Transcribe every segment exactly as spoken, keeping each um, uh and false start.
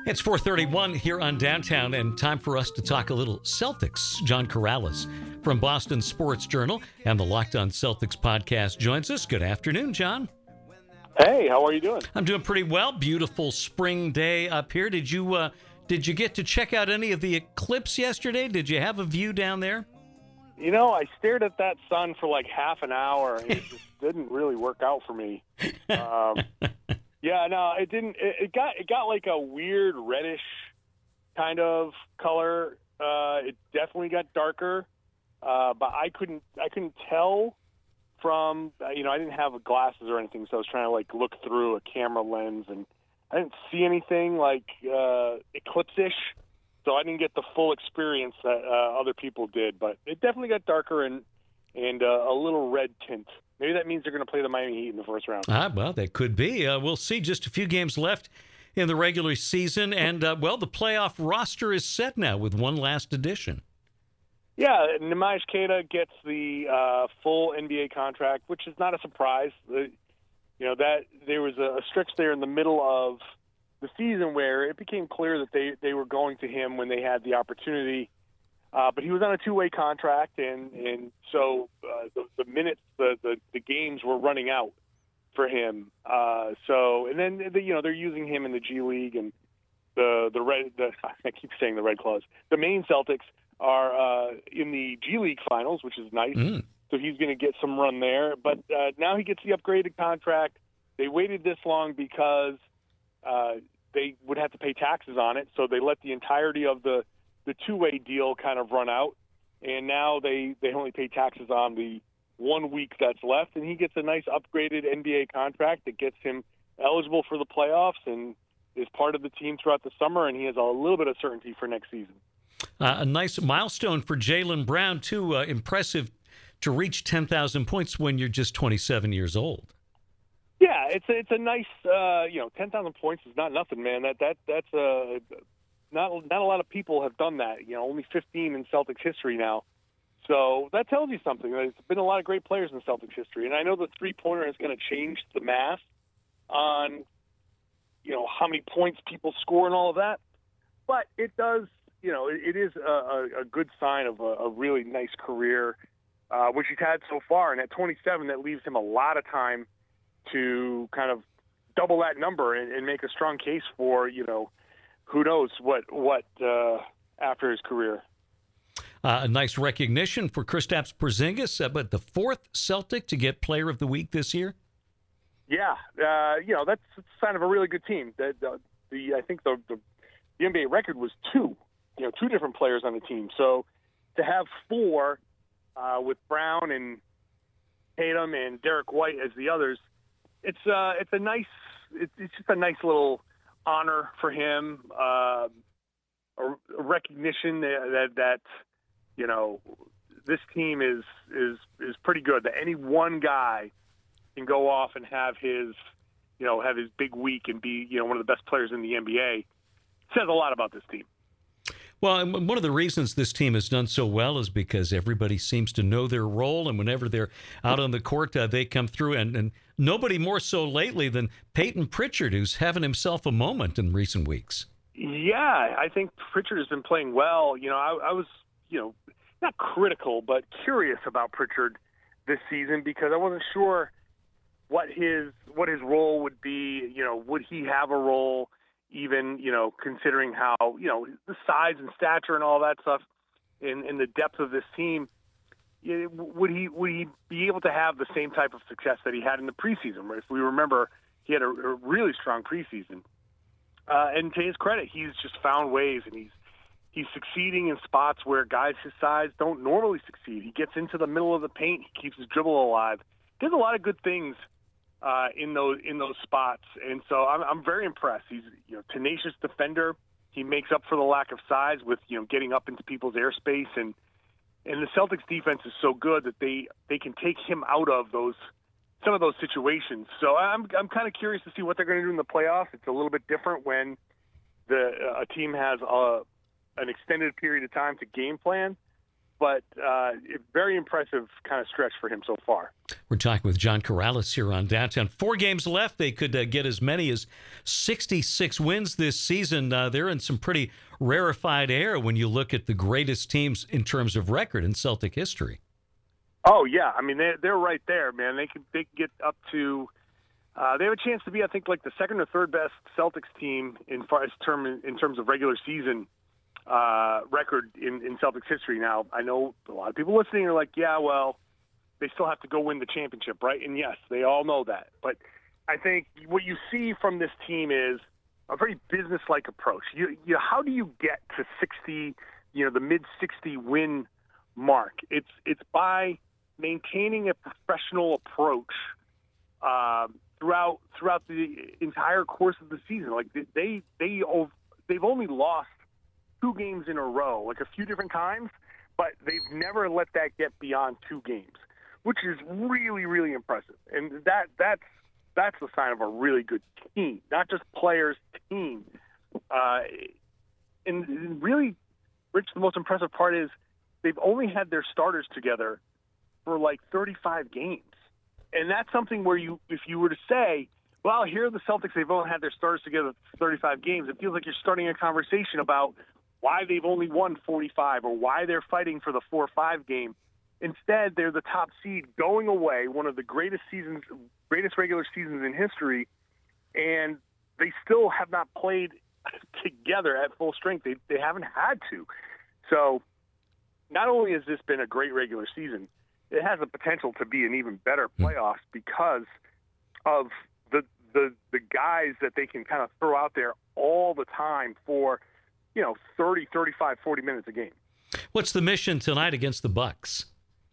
It's four thirty-one here on Downtown, and time for us to talk a little Celtics. John Corrales from Boston Sports Journal and the Locked On Celtics podcast joins us. Good afternoon, John. Hey, how are you doing? I'm doing pretty well. Beautiful spring day up here. Did you uh, did you get to check out any of the eclipse yesterday? Did you have a view down there? You know, I stared at that sun for like half an hour, and it just didn't really work out for me. Um, yeah, no, it didn't. It, it got it got like a weird reddish kind of color. Uh, it definitely got darker, uh, but I couldn't I couldn't tell from you know I didn't have glasses or anything, so I was trying to like look through a camera lens, and I didn't see anything like uh, eclipse-ish. So I didn't get the full experience that uh, other people did, but it definitely got darker and and uh, a little red tint. Maybe that means they're going to play the Miami Heat in the first round. Ah, well, that could be. Uh, we'll see. Just a few games left in the regular season, and uh, well, the playoff roster is set now with one last addition. Yeah, Neemias Queta gets the uh, full N B A contract, which is not a surprise. The, you know that there was a stretch there in the middle of the season where it became clear that they, they were going to him when they had the opportunity. Uh, but he was on a two-way contract, and, and so uh, the, the minutes, the, the, the games were running out for him. Uh, so, and then, the, you know, they're using him in the G League, and the, the Red, the, I keep saying the Red Claws, the Maine Celtics are uh, in the G League finals, which is nice. Mm. So he's going to get some run there. But uh, now he gets the upgraded contract. They waited this long because uh, they would have to pay taxes on it, so they let the entirety of the, the two-way deal kind of run out, and now they, they only pay taxes on the one week that's left, and he gets a nice upgraded N B A contract that gets him eligible for the playoffs and is part of the team throughout the summer, and he has a little bit of certainty for next season. Uh, a nice milestone for Jaylen Brown, too. Uh, impressive to reach ten thousand points when you're just twenty-seven years old. Yeah, it's a, it's a nice, uh, you know, ten thousand points is not nothing, man. That that that's uh, not not a lot of people have done that. You know, only fifteen in Celtics history now. So that tells you something. There's been a lot of great players in Celtics history, and I know the three-pointer is going to change the math on, you know, how many points people score and all of that. But it does, you know, it, it is a, a good sign of a, a really nice career, uh, which he's had so far. And at twenty-seven, that leaves him a lot of time to kind of double that number and, and make a strong case for, you know, who knows what what uh, after his career. Uh, a nice recognition for Kristaps Porzingis, uh, but the fourth Celtic to get Player of the Week this year. Yeah, uh, you know that's a sign of a really good team. The, the, the I think the, the the N B A record was two, you know, two different players on the team. So to have four uh, with Brown and Tatum and Derek White as the others. It's uh, it's a nice, it's, it's just a nice little honor for him, uh, a, a recognition that, that that you know this team is is is pretty good. That any one guy can go off and have his, you know, have his big week and be, you know, one of the best players in the N B A. Says a lot about this team. Well, and one of the reasons this team has done so well is because everybody seems to know their role, and whenever they're out on the court, uh, they come through, and, and nobody more so lately than Peyton Pritchard, who's having himself a moment in recent weeks. Yeah, I think Pritchard has been playing well. You know, I, I was, you know, not critical, but curious about Pritchard this season because I wasn't sure what his what his role would be. You know, would he have a role? Even, you know, considering how, you know, the size and stature and all that stuff in, in the depth of this team, would he would he be able to have the same type of success that he had in the preseason? If we remember, he had a, a really strong preseason. Uh, and to his credit, he's just found ways, and he's he's succeeding in spots where guys his size don't normally succeed. He gets into the middle of the paint. He keeps his dribble alive. Does a lot of good things Uh, in those in those spots, and so I'm I'm very impressed. He's you know tenacious defender. He makes up for the lack of size with you know getting up into people's airspace, and and the Celtics defense is so good that they they can take him out of those some of those situations. So I'm I'm kind of curious to see what they're going to do in the playoffs. It's a little bit different when the uh, a team has a, an extended period of time to game plan. But uh, very impressive kind of stretch for him so far. We're talking with John Karalis here on Downtown. Four games left. They could uh, get as many as sixty-six wins this season. Uh, they're in some pretty rarefied air when you look at the greatest teams in terms of record in Celtic history. Oh, yeah. I mean, they're, they're right there, man. They could, they could get up to uh, – they have a chance to be, I think, like the second or third best Celtics team in far as term in terms of regular season uh, record in, in Celtics history. Now, I know a lot of people listening are like, yeah, well, they still have to go win the championship, right? And yes, they all know that. But I think what you see from this team is a very business-like approach. You, you, how do you get to sixty, you know, the mid sixty win mark? It's it's by maintaining a professional approach uh, throughout throughout the entire course of the season. Like they they they've only lost two games in a row, like a few different times, but they've never let that get beyond two games, which is really, really impressive. And that that's that's the sign of a really good team, not just players, team. Uh, and really, Rich, the most impressive part is they've only had their starters together for like thirty-five games. And that's something where you, if you were to say, well, here are the Celtics, they've only had their starters together for thirty-five games, it feels like you're starting a conversation about why they've only won forty-five or why they're fighting for the four five game. Instead, they're the top seed going away, one of the greatest seasons, greatest regular seasons in history, and they still have not played together at full strength. They they haven't had to. So not only has this been a great regular season, it has the potential to be an even better playoffs because of the the the guys that they can kind of throw out there all the time for, you know, thirty, thirty-five, forty minutes a game. What's the mission tonight against the Bucks?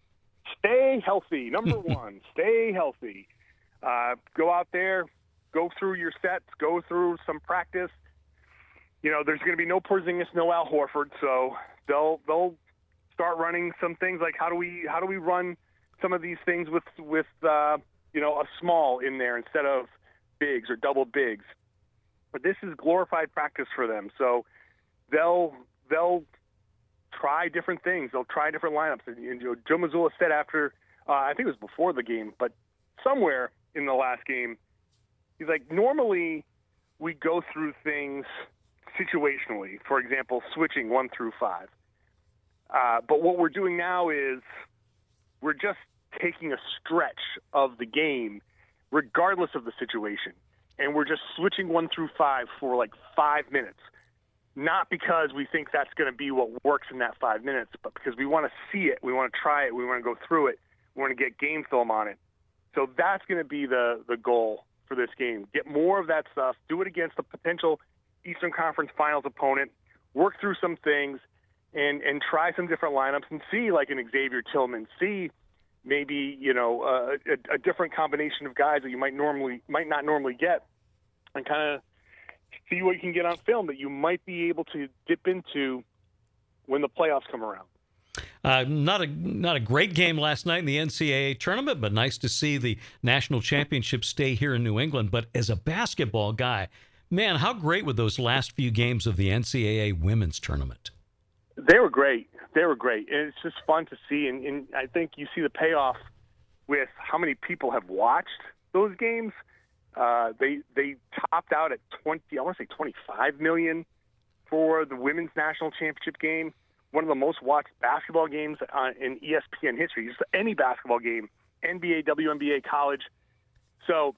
Stay healthy. Number one, stay healthy. Uh, go out there, go through your sets, go through some practice. You know, there's going to be no Porzingis, no Al Horford, so they'll they'll start running some things like how do we how do we run some of these things with with uh, you know, a small in there instead of bigs or double bigs. But this is glorified practice for them, so they'll they'll. try different things. They'll try different lineups. And, you know, Joe Mazzulla said after, uh, I think it was before the game, but somewhere in the last game, he's like, normally we go through things situationally. For example, switching one through five. Uh, but what we're doing now is we're just taking a stretch of the game, regardless of the situation. And we're just switching one through five for like five minutes. Not because we think that's going to be what works in that five minutes, but because we want to see it, we want to try it, we want to go through it, we want to get game film on it. So that's going to be the, the goal for this game. Get more of that stuff, do it against a potential Eastern Conference Finals opponent, work through some things, and, and try some different lineups and see like an Xavier Tillman, see maybe, you know, uh, a, a different combination of guys that you might normally might not normally get, and kind of see what you can get on film that you might be able to dip into when the playoffs come around. Uh, not a not a great game last night in the N C double A tournament, but nice to see the national championship stay here in New England. But as a basketball guy, man, how great were those last few games of the N C double A women's tournament? They were great. They were great. And it's just fun to see. And, and I think you see the payoff with how many people have watched those games. Uh, they they topped out at twenty, I want to say twenty-five million for the women's national championship game. One of the most watched basketball games uh, in E S P N history. Just any basketball game, N B A, W N B A, college. So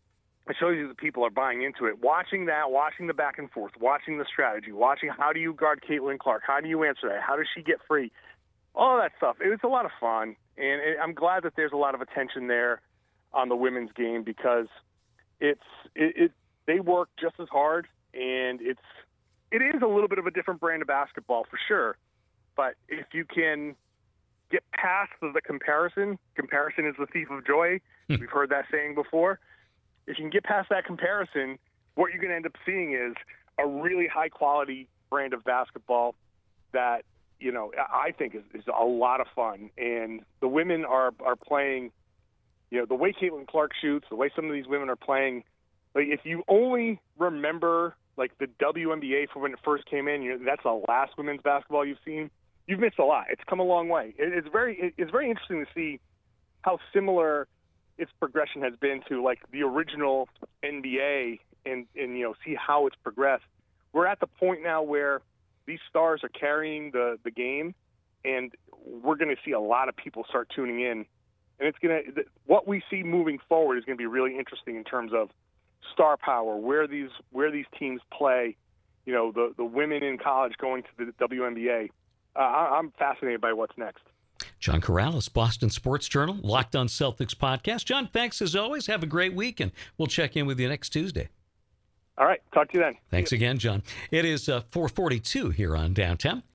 it shows you that people are buying into it. Watching that, watching the back and forth, watching the strategy, watching how do you guard Caitlin Clark, how do you answer that, how does she get free, all that stuff. It was a lot of fun, and I'm glad that there's a lot of attention there on the women's game because it's it, it they work just as hard, and it's it is a little bit of a different brand of basketball for sure. But if you can get past the comparison, comparison is the thief of joy. We've heard that saying before. If you can get past that comparison, what you're going to end up seeing is a really high quality brand of basketball that, you know, I think is, is a lot of fun. And the women are, are playing, you know, the way Caitlin Clark shoots, the way some of these women are playing. Like if you only remember like the W N B A for when it first came in, you know, that's the last women's basketball you've seen. You've missed a lot. It's come a long way. It, it's very, it, it's very interesting to see how similar its progression has been to like the original N B A and, and, you know, see how it's progressed. We're at the point now where these stars are carrying the, the game, and we're going to see a lot of people start tuning in. And it's going to, what we see moving forward is going to be really interesting in terms of star power, where these, where these teams play, you know, the, the women in college going to the W N B A. Uh, I, I'm fascinated by what's next. John Corrales, Boston Sports Journal, Locked On Celtics podcast. John, thanks as always. Have a great week, and we'll check in with you next Tuesday. All right. Talk to you then. Thanks again, John. It is uh, four forty-two here on Downtown.